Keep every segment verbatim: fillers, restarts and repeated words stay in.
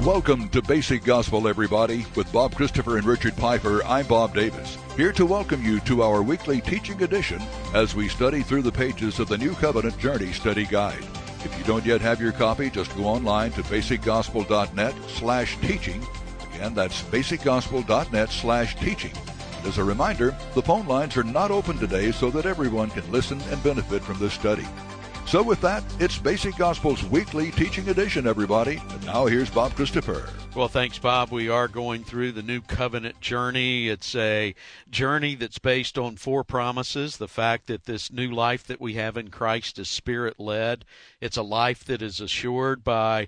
Welcome to Basic Gospel, everybody. With Bob Christopher and Richard Piper, I'm Bob Davis, here to welcome you to our weekly teaching edition as we study through the pages of the New Covenant Journey Study Guide. If you don't yet have your copy, just go online to basicgospel.net slash teaching. Again, that's basicgospel.net slash teaching. As a reminder, the phone lines are not open today so that everyone can listen and benefit from this study. So with that, it's Basic Gospel's weekly teaching edition, everybody. And now here's Bob Christopher. Well, thanks, Bob. We are going through the New Covenant journey. It's a journey that's based on four promises. The fact that this new life that we have in Christ is Spirit-led. It's a life that is assured by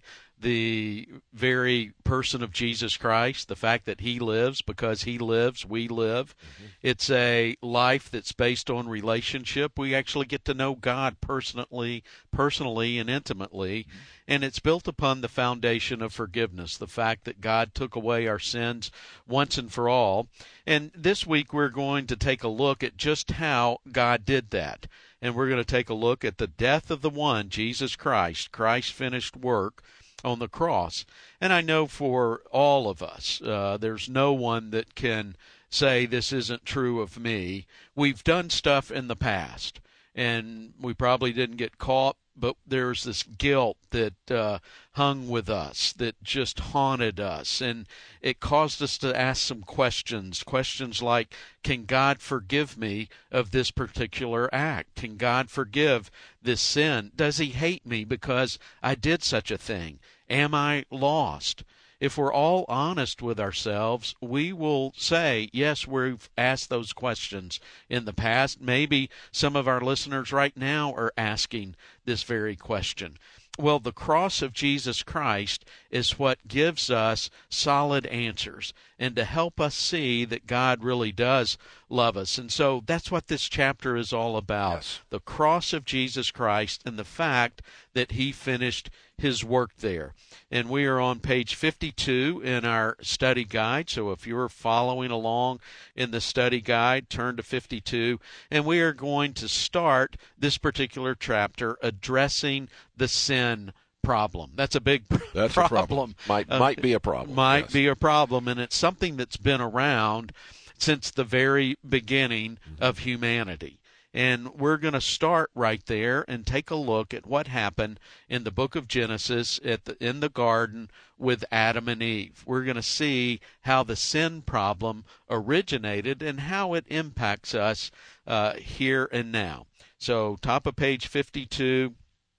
the very person of Jesus Christ, the fact that he lives. Because he lives, we live. Mm-hmm. It's a life that's based on relationship. We actually get to know God personally, personally and intimately. Mm-hmm. And it's built upon the foundation of forgiveness, the fact that God took away our sins once and for all. And this week we're going to take a look at just how God did that. And we're going to take a look at the death of the one, Jesus Christ, Christ's finished work on the cross. And I know for all of us, uh, there's no one that can say this isn't true of me. We've done stuff in the past, and we probably didn't get caught, but there's this guilt that uh, hung with us, that just haunted us, and it caused us to ask some questions, questions like, can God forgive me of this particular act? Can God forgive this sin? Does he hate me because I did such a thing? Am I lost? If we're all honest with ourselves, we will say, yes, we've asked those questions in the past. Maybe some of our listeners right now are asking this very question. Well, the cross of Jesus Christ is what gives us solid answers and to help us see that God really does love us. And so that's what this chapter is all about, yes. The cross of Jesus Christ and the fact that he finished his work there. And we are on page fifty-two in our study guide. So if you're following along in the study guide, turn to fifty-two. And we are going to start this particular chapter addressing the sin problem. That's a big that's problem. A problem. Might, uh, might be a problem. Might yes. be a problem. And it's something that's been around since the very beginning mm-hmm. of humanity. And we're going to start right there and take a look at what happened in the book of Genesis at the, in the garden with Adam and Eve. We're going to see how the sin problem originated and how it impacts us uh, here and now. So top of page fifty-two,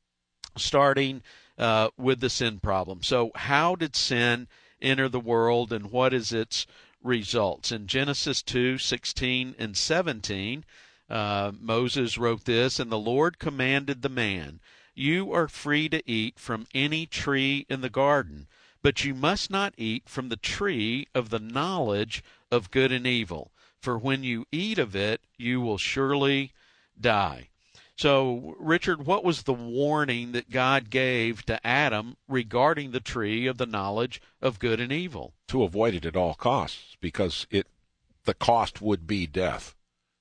starting uh, with the sin problem. So how did sin enter the world and what is its results? In Genesis two, sixteen and seventeen, Uh, Moses wrote this, and the Lord commanded the man, you are free to eat from any tree in the garden, but you must not eat from the tree of the knowledge of good and evil, for when you eat of it, you will surely die. So, Richard, what was the warning that God gave to Adam regarding the tree of the knowledge of good and evil? To avoid it at all costs, because it the cost would be death.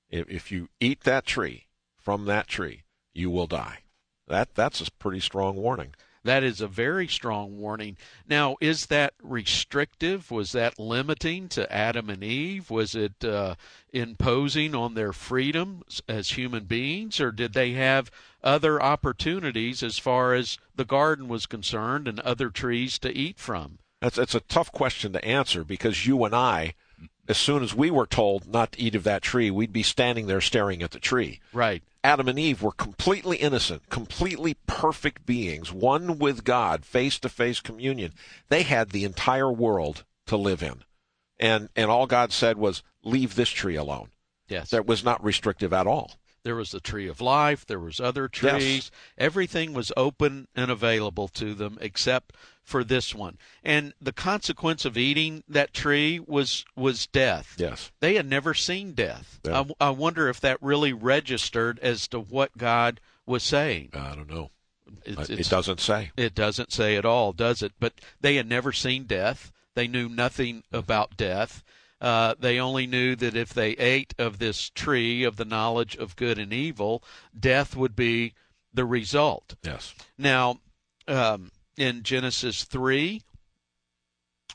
If you eat that tree, from that tree, you will die. That That's a pretty strong warning. That is a very strong warning. Now, is that restrictive? Was that limiting to Adam and Eve? Was it uh, imposing on their freedom as human beings? Or did they have other opportunities as far as the garden was concerned and other trees to eat from? That's, that's a tough question to answer because you and I, as soon as we were told not to eat of that tree, we'd be standing there staring at the tree. Right. Adam and Eve were completely innocent, completely perfect beings, one with God, face-to-face communion. They had the entire world to live in. And and all God said was, leave this tree alone. Yes. That was not restrictive at all. There was the tree of life. There was other trees. Yes. Everything was open and available to them except for this one. And the consequence of eating that tree was was death. Yes. They had never seen death. Yeah. I, I wonder if that really registered as to what God was saying. I don't know. It's, it it's, doesn't say. It doesn't say at all, does it? But they had never seen death. They knew nothing about death. Uh, they only knew that if they ate of this tree of the knowledge of good and evil, death would be the result. Yes. Now, um, in Genesis three,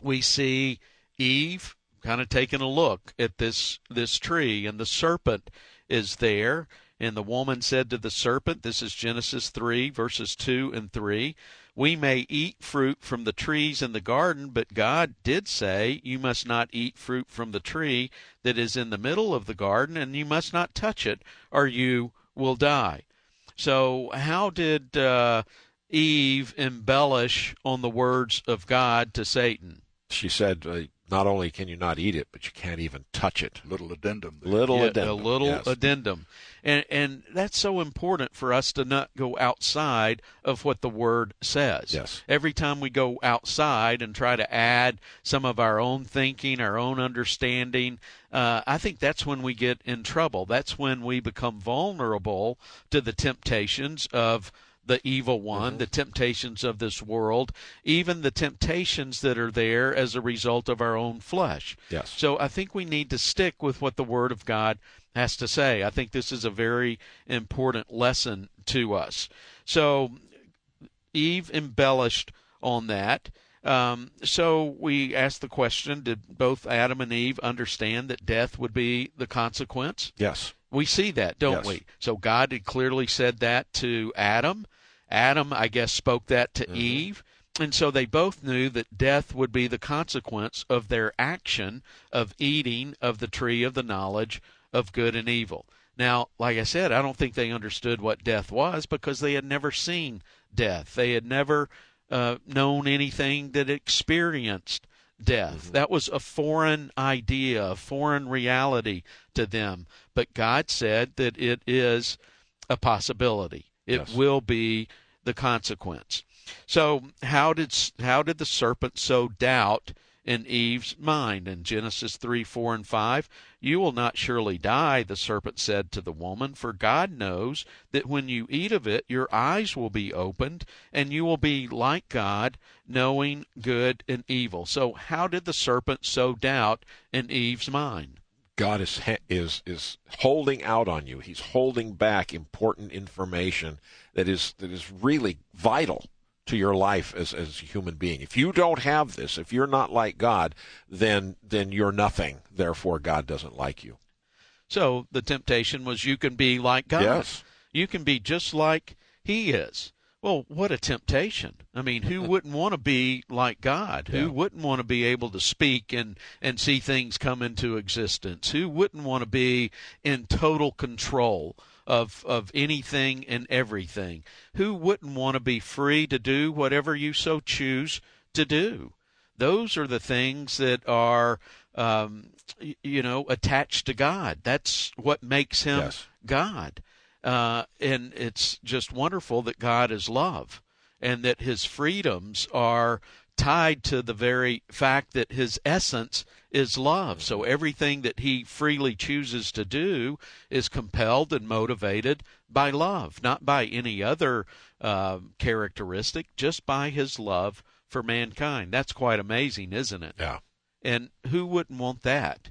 we see Eve kind of taking a look at this this tree, and the serpent is there. And the woman said to the serpent, this is Genesis three, verses two and three, we may eat fruit from the trees in the garden, but God did say, you must not eat fruit from the tree that is in the middle of the garden, and you must not touch it, or you will die. So how did uh, Eve embellish on the words of God to Satan? She said, uh, not only can you not eat it, but you can't even touch it. Little addendum there. Little Yeah, addendum. a little yes. addendum. And and that's so important for us to not go outside of what the Word says. Yes. Every time we go outside and try to add some of our own thinking, our own understanding, uh, I think that's when we get in trouble. That's when we become vulnerable to the temptations of the evil one, mm-hmm. the temptations of this world, even the temptations that are there as a result of our own flesh. Yes. So I think we need to stick with what the Word of God has to say. I think this is a very important lesson to us. So Eve embellished on that. Um, so we asked the question, did both Adam and Eve understand that death would be the consequence? Yes. We see that, don't Yes. we? So God had clearly said that to Adam. Adam, I guess, spoke that to mm-hmm. Eve. And so they both knew that death would be the consequence of their action of eating of the tree of the knowledge of good and evil. Now, like I said, I don't think they understood what death was because they had never seen death. They had never uh, known anything that experienced death. Mm-hmm. That was a foreign idea, a foreign reality to them. But God said that it is a possibility. It Yes. will be the consequence. So how did how did the serpent sow doubt in Eve's mind? In Genesis three, four, and five, you will not surely die, the serpent said to the woman, for God knows that when you eat of it, your eyes will be opened, and you will be like God, knowing good and evil. So how did the serpent sow doubt in Eve's mind? God is is is holding out on you. He's holding back important information that is that is really vital to your life as as a human being. If you don't have this, if you're not like God, then then you're nothing. Therefore, God doesn't like you. So the temptation was you can be like God. Yes. You can be just like He is. Well, what a temptation. I mean, who wouldn't want to be like God? Yeah. Who wouldn't want to be able to speak and, and see things come into existence? Who wouldn't want to be in total control of of anything and everything? Who wouldn't want to be free to do whatever you so choose to do? Those are the things that are, um, you know, attached to God. That's what makes Him Yes. God. Uh, and it's just wonderful that God is love and that His freedoms are tied to the very fact that His essence is love. So everything that He freely chooses to do is compelled and motivated by love, not by any other uh, characteristic, just by His love for mankind. That's quite amazing, isn't it? Yeah. And who wouldn't want that?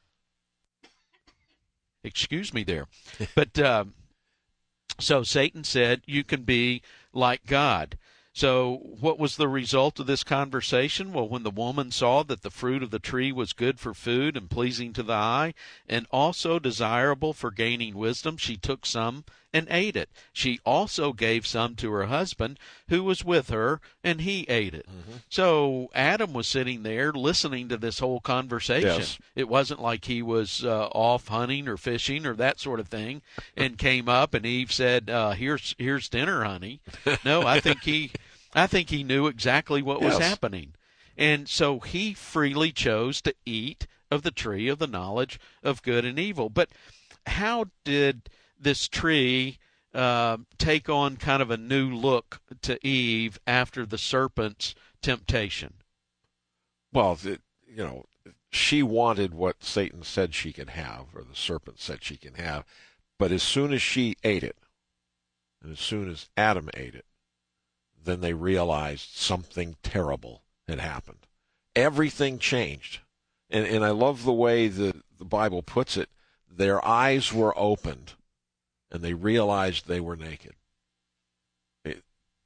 Excuse me there. But um, so Satan said, you can be like God. So what was the result of this conversation? Well, when the woman saw that the fruit of the tree was good for food and pleasing to the eye, and also desirable for gaining wisdom, she took some and ate it. She also gave some to her husband who was with her, and he ate it. Mm-hmm. So Adam was sitting there listening to this whole conversation. Yes. It wasn't like he was uh, off hunting or fishing or that sort of thing and came up and Eve said, uh, here's here's dinner, honey. No, I think he I think he knew exactly what was Yes. happening. And so he freely chose to eat of the tree of the knowledge of good and evil. But how did this tree uh, take on kind of a new look to Eve after the serpent's temptation? Well, the, you know, she wanted what Satan said she could have, or the serpent said she can have. But as soon as she ate it, and as soon as Adam ate it, then they realized something terrible had happened. Everything changed. And and I love the way the, the Bible puts it. Their eyes were opened, and they realized they were naked. It,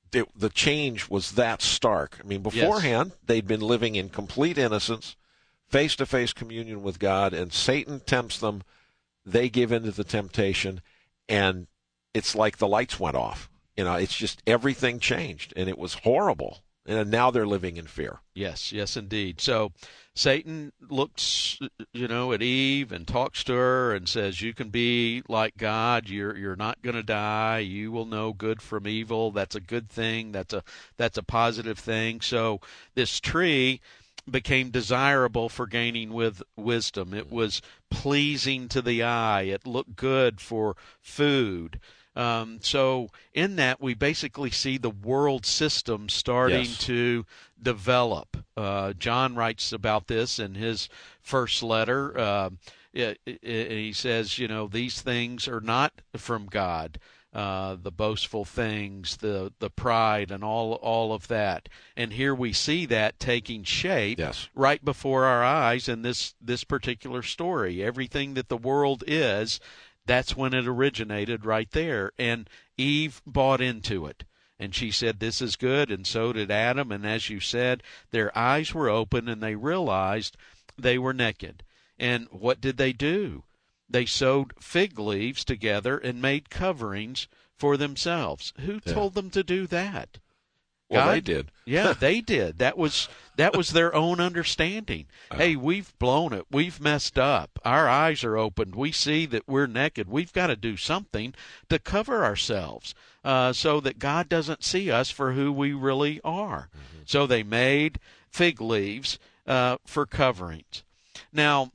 it, the change was that stark. I mean, beforehand, yes. they'd been living in complete innocence, face-to-face communion with God, and Satan tempts them. They give in to the temptation, and it's like the lights went off. You know, it's just everything changed, and it was horrible. And now they're living in fear. Yes, yes, indeed. So Satan looks, you know, at Eve and talks to her and says, you can be like God. You're you're not going to die. You will know good from evil. That's a good thing. That's a that's a positive thing. So this tree became desirable for gaining with wisdom. It was pleasing to the eye. It looked good for food. Um, so in that, we basically see the world system starting yes. to develop. Uh, John writes about this in his first letter. Uh, it, it, he says, you know, these things are not from God. Uh, the boastful things, the the pride, and all all of that. And here we see that taking shape yes. right before our eyes in this this particular story. Everything that the world is, that's when it originated right there. And Eve bought into it. And she said, this is good, and so did Adam. And as you said, their eyes were open, and they realized they were naked. And what did they do? They sewed fig leaves together and made coverings for themselves. Who yeah. told them to do that? Well, God? they did. Yeah, they did. That was that was their own understanding. Uh, hey, we've blown it. We've messed up. Our eyes are opened. We see that we're naked. We've got to do something to cover ourselves uh, so that God doesn't see us for who we really are. Mm-hmm. So they made fig leaves uh, for coverings. Now,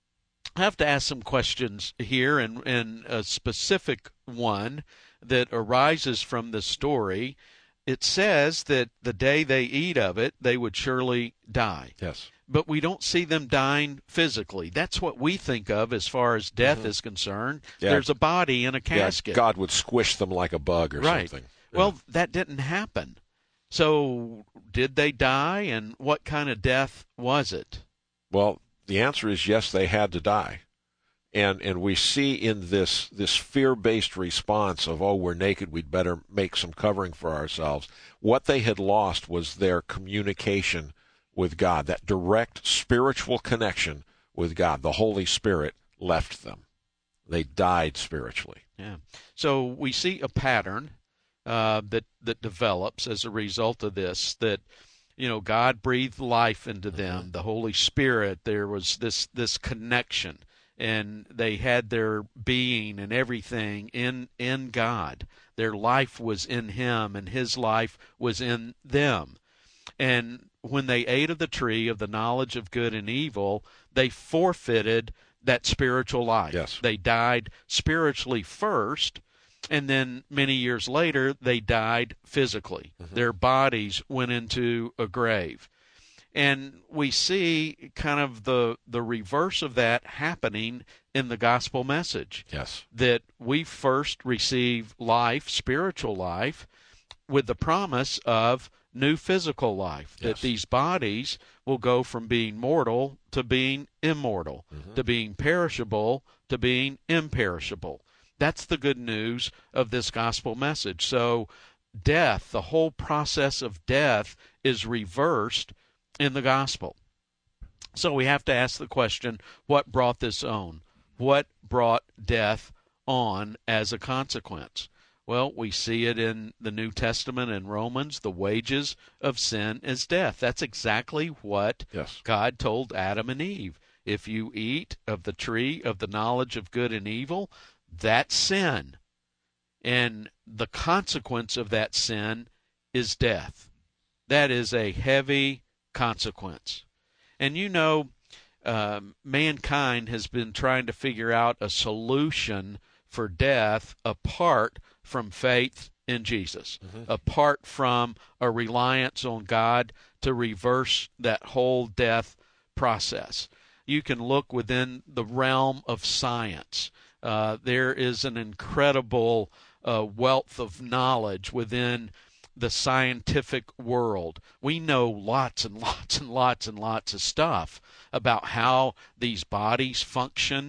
I have to ask some questions here, and, and a specific one that arises from the story. It says that the day they eat of it, they would surely die. Yes. But we don't see them dying physically. That's what we think of as far as death mm-hmm. is concerned. Yeah. There's a body in a casket. Yeah, God would squish them like a bug or right. something. Well, yeah. that didn't happen. So did they die, and what kind of death was it? Well, the answer is yes, they had to die. And and we see in this this fear-based response of, oh, we're naked, we'd better make some covering for ourselves. What they had lost was their communication with God, that direct spiritual connection with God. The Holy Spirit left them. They died spiritually. Yeah. So we see a pattern uh, that that develops as a result of this, that you know, God breathed life into them, mm-hmm. the Holy Spirit. There was this this connection. And they had their being and everything in in God. Their life was in Him, and His life was in them. And when they ate of the tree of the knowledge of good and evil, they forfeited that spiritual life. Yes. They died spiritually first, and then many years later, they died physically. Mm-hmm. Their bodies went into a grave. And we see kind of the the reverse of that happening in the gospel message. Yes. That we first receive life, spiritual life, with the promise of new physical life. Yes. That these bodies will go from being mortal to being immortal, mm-hmm. to being perishable to being imperishable. That's the good news of this gospel message. So death, the whole process of death, is reversed in the gospel. So we have to ask the question, what brought this on? What brought death on as a consequence? Well, we see it in the New Testament in Romans. The wages of sin is death. That's exactly what yes. God told Adam and Eve. If you eat of the tree of the knowledge of good and evil, that's sin. And the consequence of that sin is death. That is a heavy consequence. And you know, um, mankind has been trying to figure out a solution for death apart from faith in Jesus, mm-hmm. apart from a reliance on God to reverse that whole death process. You can look within the realm of science. Uh, there is an incredible uh, wealth of knowledge within the scientific world. We know lots and lots and lots and lots of stuff about how these bodies function.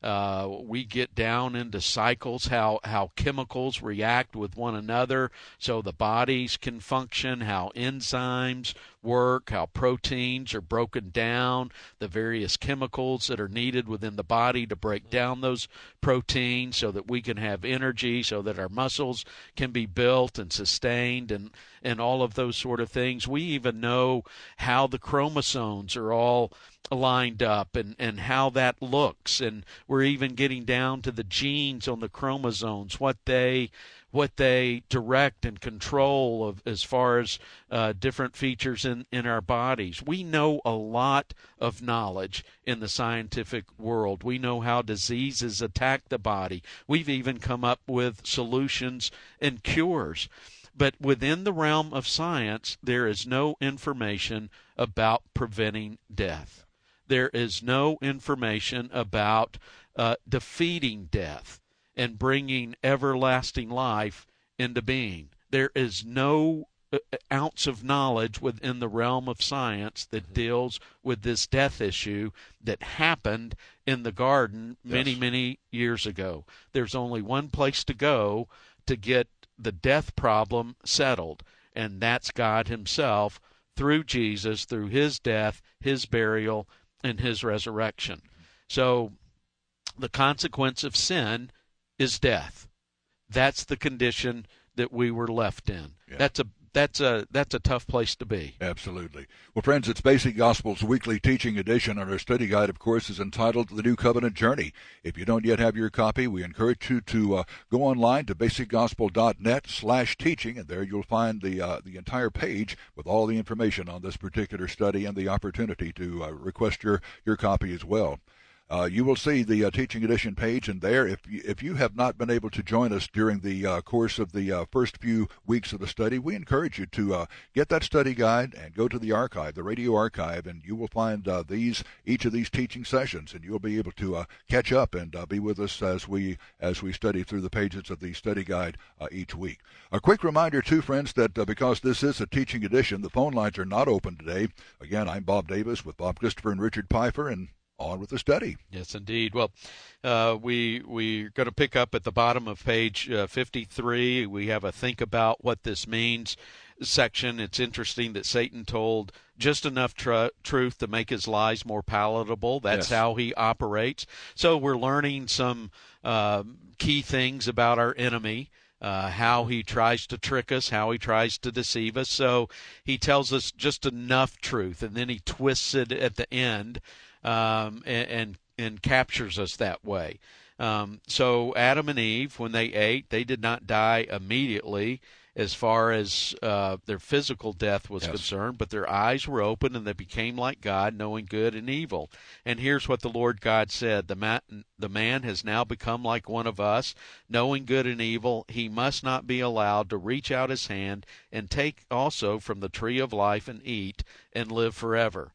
Uh, we get down into cycles, how, how chemicals react with one another so the bodies can function, how enzymes work, how proteins are broken down, the various chemicals that are needed within the body to break down those proteins so that we can have energy, so that our muscles can be built and sustained, and, and all of those sort of things. We even know how the chromosomes are all lined up and, and how that looks, and we're even getting down to the genes on the chromosomes, what they what they direct and control of as far as uh, different features in, in our bodies. We know a lot of knowledge in the scientific world. We know how diseases attack the body. We've even come up with solutions and cures. But within the realm of science, there is no information about preventing death. There is no information about uh, defeating death and bringing everlasting life into being. There is no ounce of knowledge within the realm of science that mm-hmm. deals with this death issue that happened in the garden many, yes. many years ago. There's only one place to go to get the death problem settled, and that's God himself through Jesus, through his death, his burial, and his resurrection. So the consequence of sin is death. That's the condition that we were left in. Yeah. That's a that's a that's a tough place to be. Absolutely. Well, friends, it's Basic Gospel's weekly teaching edition, and our study guide, of course, is entitled The New Covenant Journey. If you don't yet have your copy, we encourage you to uh, go online to basic gospel dot net slash teaching, and there you'll find the uh, the entire page with all the information on this particular study and the opportunity to uh, request your, your copy as well. Uh, you will see the uh, teaching edition page, and there, if you, if you have not been able to join us during the uh, course of the uh, first few weeks of the study, we encourage you to uh, get that study guide and go to the archive, the radio archive, and you will find uh, these each of these teaching sessions, and you'll be able to uh, catch up and uh, be with us as we as we study through the pages of the study guide uh, each week. A quick reminder, too, friends, that uh, because this is a teaching edition, the phone lines are not open today. Again, I'm Bob Davis with Bob Christopher and Richard Pfeiffer, and on with the study. Yes, indeed. Well, uh, we, we're going to pick up at the bottom of page uh, fifty-three. We have a think about what this means section. It's interesting that Satan told just enough tr- truth to make his lies more palatable. That's yes. how he operates. So we're learning some uh, key things about our enemy. Uh, how he tries to trick us, how he tries to deceive us. So he tells us just enough truth, and then he twists it at the end um, and, and and captures us that way. Um, so Adam and Eve, when they ate, they did not die immediately as far as uh, their physical death was yes. concerned, but their eyes were open and they became like God, knowing good and evil. And here's what the Lord God said, the man, the man has now become like one of us, knowing good and evil. He must not be allowed to reach out his hand and take also from the tree of life and eat and live forever.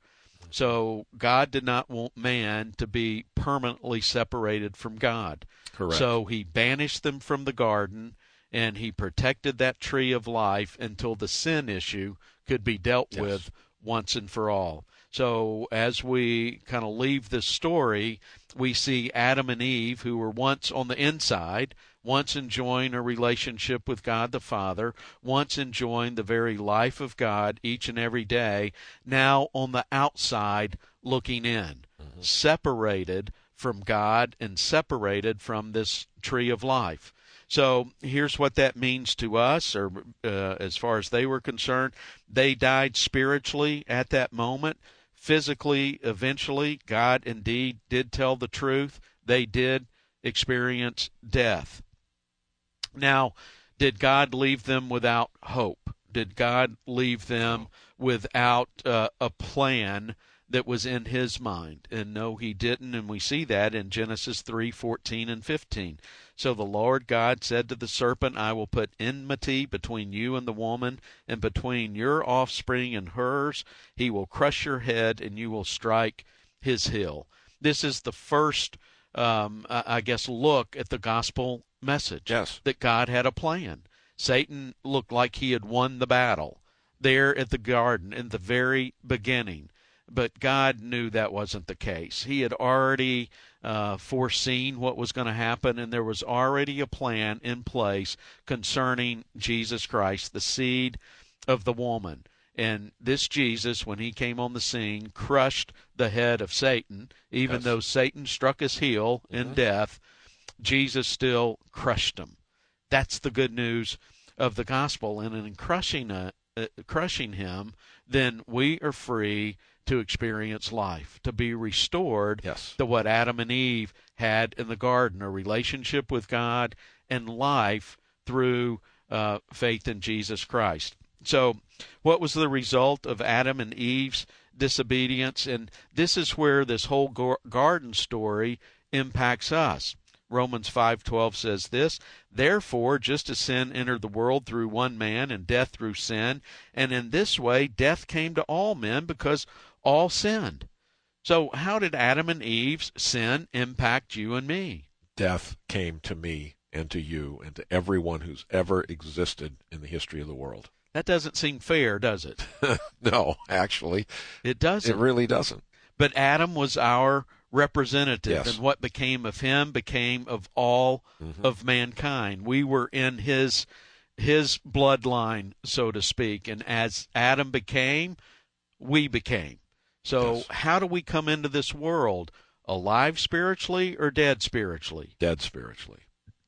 So God did not want man to be permanently separated from God. Correct. So he banished them from the garden, and he protected that tree of life until the sin issue could be dealt yes. with once and for all. So as we kind of leave this story, we see Adam and Eve, who were once on the inside, once enjoying a relationship with God the Father, once enjoying the very life of God each and every day, now on the outside looking in, mm-hmm. separated from God and separated from this tree of life. So here's what that means to us, or uh, as far as they were concerned. They died spiritually at that moment. Physically, eventually, God indeed did tell the truth. They did experience death. Now, did God leave them without hope? Did God leave them without uh, a plan that was in his mind? And no, he didn't, and we see that in Genesis three fourteen and fifteen. So the Lord God said to the serpent, I will put enmity between you and the woman, and between your offspring and hers. He will crush your head, and you will strike his heel. This is the first, um, I guess, look at the gospel message. Yes. That God had a plan. Satan looked like he had won the battle there at the garden in the very beginning. but God knew that wasn't the case. He had already uh, foreseen what was going to happen, and there was already a plan in place concerning Jesus Christ, the seed of the woman. And this Jesus, when he came on the scene, crushed the head of Satan. Even yes. though Satan struck his heel in mm-hmm. death, Jesus still crushed him. That's the good news of the gospel. And in crushing, uh, uh, crushing him, then we are free to experience life, to be restored yes. to what Adam and Eve had in the garden, a relationship with God and life through uh, faith in Jesus Christ. So what was the result of Adam and Eve's disobedience? And this is where this whole go- garden story impacts us. Romans five twelve says this, "Therefore, just as sin entered the world through one man, and death through sin, and in this way death came to all men because all sinned." So how did Adam and Eve's sin impact you and me? Death came to me and to you and to everyone who's ever existed in the history of the world. That doesn't seem fair, does it? No, actually. It doesn't. It really doesn't. But Adam was our representative, yes. and what became of him became of all mm-hmm. of mankind. We were in his his bloodline, so to speak, and as Adam became, we became. So yes. how do we come into this world? Alive spiritually or dead spiritually? Dead spiritually.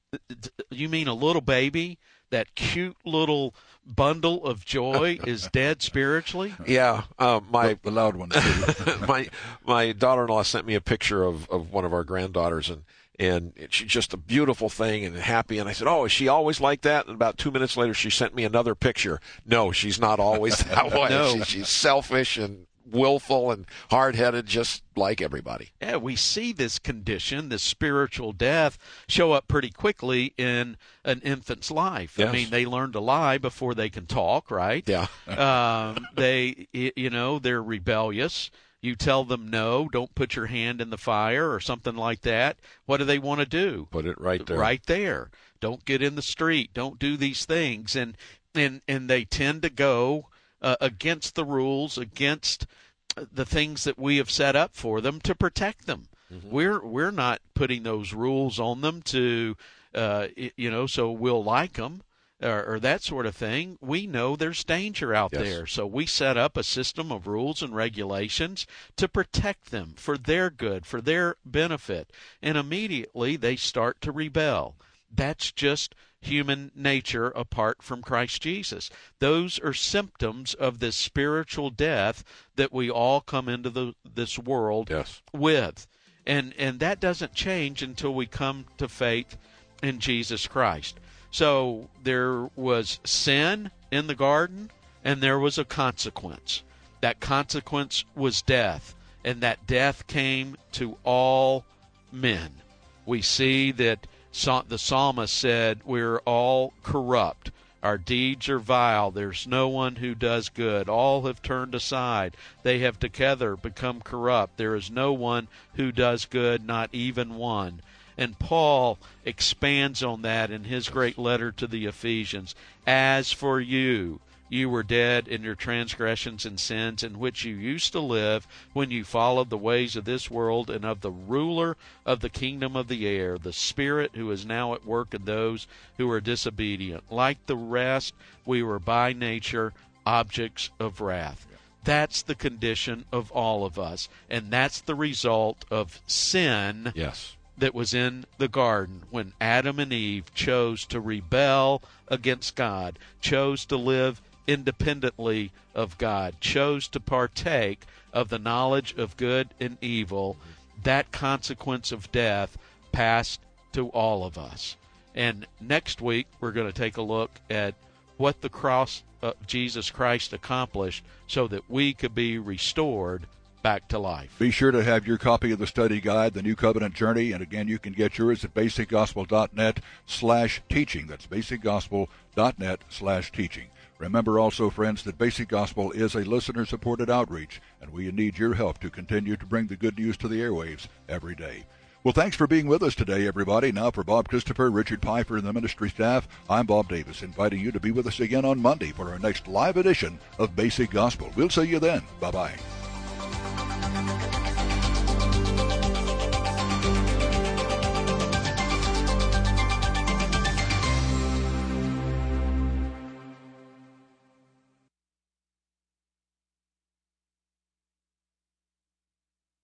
You mean a little baby? That cute little bundle of joy is dead spiritually? Yeah, uh, my the, the loud one too. my my daughter-in-law sent me a picture of, of one of our granddaughters, and and she's just a beautiful thing and happy. And I said, "Oh, is she always like that?" And about two minutes later, she sent me another picture. No, she's not always that way. No. she, she's selfish and willful and hard-headed, just like everybody. Yeah, we see this condition, this spiritual death, show up pretty quickly in an infant's life. Yes. I mean, they learn to lie before they can talk, right? Yeah. um, they, you know, they're rebellious. You tell them no, don't put your hand in the fire or something like that. What do they want to do? Put it right there. Right there. Don't get in the street. Don't do these things. And and and they tend to go uh, against the rules, against the things that we have set up for them to protect them. Mm-hmm. We're we're not putting those rules on them to, uh, you know, so we'll like them or, or that sort of thing. We know there's danger out yes. there, so we set up a system of rules and regulations to protect them for their good, for their benefit, and immediately they start to rebel. That's just human nature apart from Christ Jesus. Those are symptoms of this spiritual death that we all come into the, this world yes. with. And and that doesn't change until we come to faith in Jesus Christ. So there was sin in the garden, and there was a consequence. That consequence was death, and that death came to all men. We see that the psalmist said, "We're all corrupt. Our deeds are vile. There's no one who does good. All have turned aside. They have together become corrupt. There is no one who does good, not even one." And Paul expands on that in his great letter to the Ephesians. "As for you, you were dead in your transgressions and sins in which you used to live when you followed the ways of this world and of the ruler of the kingdom of the air, the Spirit who is now at work in those who are disobedient. Like the rest, we were by nature objects of wrath." That's the condition of all of us, and that's the result of sin. Yes. That was in the garden when Adam and Eve chose to rebel against God, chose to live independently of God, chose to partake of the knowledge of good and evil. That consequence of death passed to all of us. And next week we're going to take a look at what the cross of Jesus Christ accomplished so that we could be restored back to life. Be sure to have your copy of the study guide, The New Covenant Journey, and again, you can get yours at basicgospel.net slash teaching. That's basicgospel.net slash teaching. Remember also, friends, that Basic Gospel is a listener-supported outreach, and we need your help to continue to bring the good news to the airwaves every day. Well, thanks for being with us today, everybody. Now, for Bob Christopher, Richard Piper, and the ministry staff, I'm Bob Davis, inviting you to be with us again on Monday for our next live edition of Basic Gospel. We'll see you then. Bye-bye.